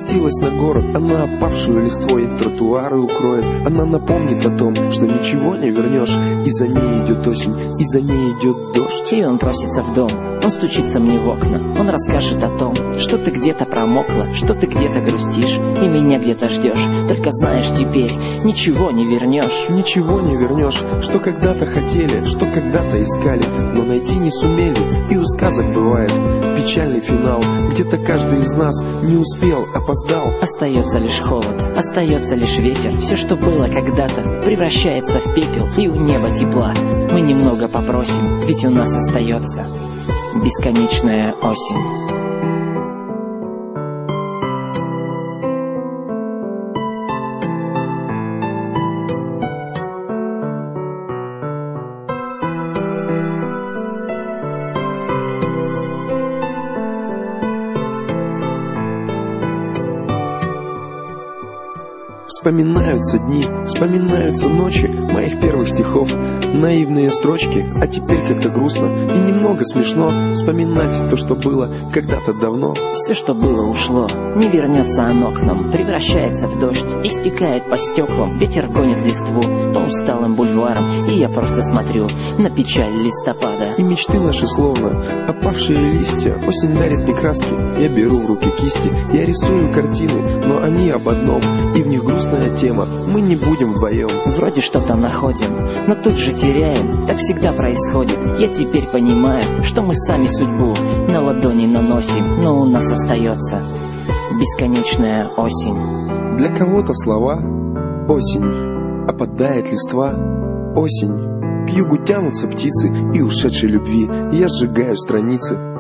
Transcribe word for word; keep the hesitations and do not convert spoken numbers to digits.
спустилась на город, она опавшую листвой тротуары укроет. Она напомнит о том, что ничего не вернешь, и за ней идет осень, и за ней идет дождь. И он просится в дом, он стучится мне в окна. Он расскажет о том, что ты где-то промокла, что ты где-то грустишь, и меня где-то ждешь. Только знаешь, теперь ничего не вернешь. Ничего не вернешь, что когда-то хотели, что когда-то искали, но найти не сумели. И у сказок бывает печальный финал. Где-то каждый из нас не успел, опоздал. Остается лишь холод, остается лишь ветер. Все, что было когда-то, превращается в пепел. И у неба тепла мы немного попросим, ведь у нас остается бесконечная осень. Вспоминаются дни, вспоминаются ночи моих первых стихов, наивные строчки, а теперь как-то грустно и немного смешно вспоминать то, что было когда-то давно. Все, что было, ушло, не вернется оно к нам, превращается в дождь и стекает по стеклам. Ветер гонит листву по усталым бульварам, и я просто смотрю на печаль листопада. И мечты наши словно опавшие листья. Осень дарит мне краски, я беру в руки кисти, я рисую картины, но они об одном, и в них грустная тема, мы не будем вдвоем. Вроде что-то находим, но тут же теряем. Так всегда происходит. Я теперь понимаю, что мы сами судьбу на ладони наносим, но у нас остается бесконечная осень. Для кого-то слова осень, опадает листва осень. К югу тянутся птицы и ушедшей любви. Я сжигаю страницы